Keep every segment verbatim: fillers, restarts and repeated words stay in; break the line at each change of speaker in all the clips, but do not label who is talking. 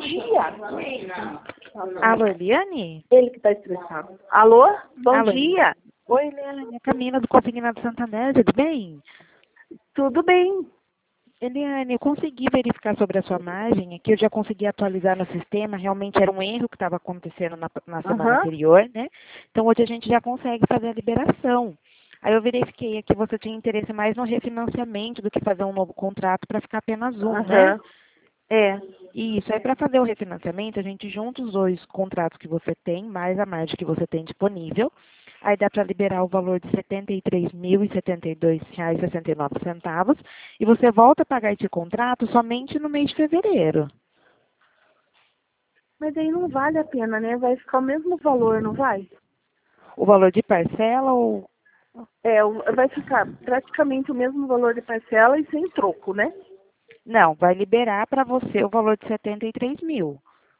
dia.
Alô, Eliane?
Ele que tá estressado. Alô? Bom
Alô.
dia.
Oi, Eliane, é Camila do Consignado Santander, tudo bem?
Tudo bem?
Eliane, eu consegui verificar sobre a sua margem, aqui eu já consegui atualizar no sistema, realmente era um erro que estava acontecendo na, na semana
Aham.
anterior, né? Então hoje a gente já consegue fazer a liberação. Aí eu verifiquei aqui, você tinha interesse mais no refinanciamento do que fazer um novo contrato para ficar apenas um, né?
Aham. É.
Isso, aí para fazer o refinanciamento, a gente junta os dois contratos que você tem, mais a margem que você tem disponível. Aí dá para liberar o valor de setenta e três mil e setenta e dois reais e sessenta e nove centavos. E você volta a pagar esse contrato somente no mês de fevereiro.
Mas aí não vale a pena, né? Vai ficar o mesmo valor, não vai?
O valor de parcela ou...
É, o- vai ficar praticamente o mesmo valor de parcela e sem troco, né?
Não, vai liberar para você o valor de setenta e três mil.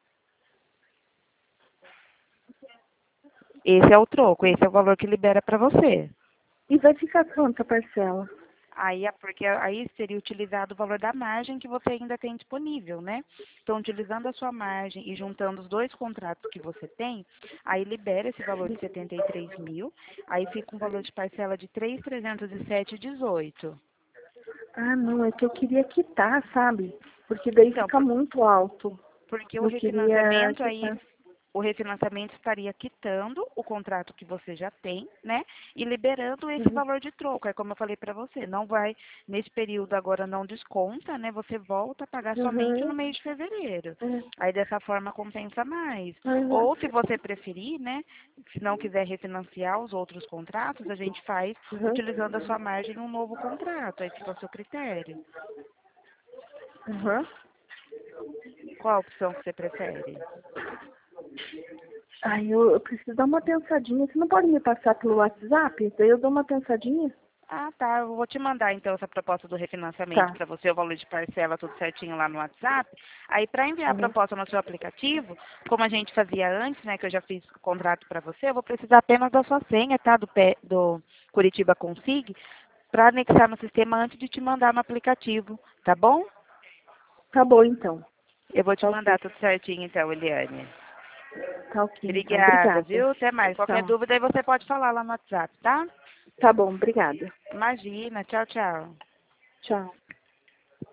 Esse é o troco, esse é o valor que libera para você.
E vai ficar quanto a parcela?
Aí, é porque aí seria utilizado o valor da margem que você ainda tem disponível, né? Então, utilizando a sua margem e juntando os dois contratos que você tem, aí libera esse valor de setenta e três mil, aí fica um valor de parcela de três mil trezentos e sete reais e dezoito centavos.
Ah, não, é que eu queria quitar, sabe? Porque daí
Então,
fica muito alto.
porque o
Eu queria
refinanciamento aí,
quitar.
o refinanciamento estaria quitando o contrato que você já tem, né? E liberando esse
Uhum.
valor de troco. É como eu falei para você, não vai, nesse período agora não desconta, né? Você volta a pagar somente no
Uhum.
mês de fevereiro.
É.
Aí dessa forma compensa mais.
Uhum.
Ou se você preferir, né? Se não quiser refinanciar os outros contratos, a gente faz
Uhum.
utilizando a sua margem um novo contrato. Aí fica ao seu critério.
Uhum.
Qual a opção que você prefere?
Ai, eu, eu preciso dar uma pensadinha. Você não pode me passar pelo WhatsApp? Daí eu dou uma pensadinha?
Ah, tá. Eu vou te mandar então essa proposta do refinanciamento
Tá.
para você, o valor de parcela, tudo certinho lá no WhatsApp. Aí, para enviar a
Uhum.
proposta no seu aplicativo, como a gente fazia antes, né, que eu já fiz o contrato para você, eu vou precisar apenas da sua senha, tá, do, pé, do Curitiba Consig, para anexar no sistema antes de te mandar no aplicativo, tá bom?
Tá bom, então.
Eu vou te
Tá ok.
mandar tudo certinho então, Eliane.
Tá ok, então.
Obrigada,
Obrigada.
viu? Até mais. Qualquer
Tchau.
dúvida aí você pode falar lá no WhatsApp, tá?
Tá bom, obrigada.
Imagina. Tchau, tchau.
Tchau.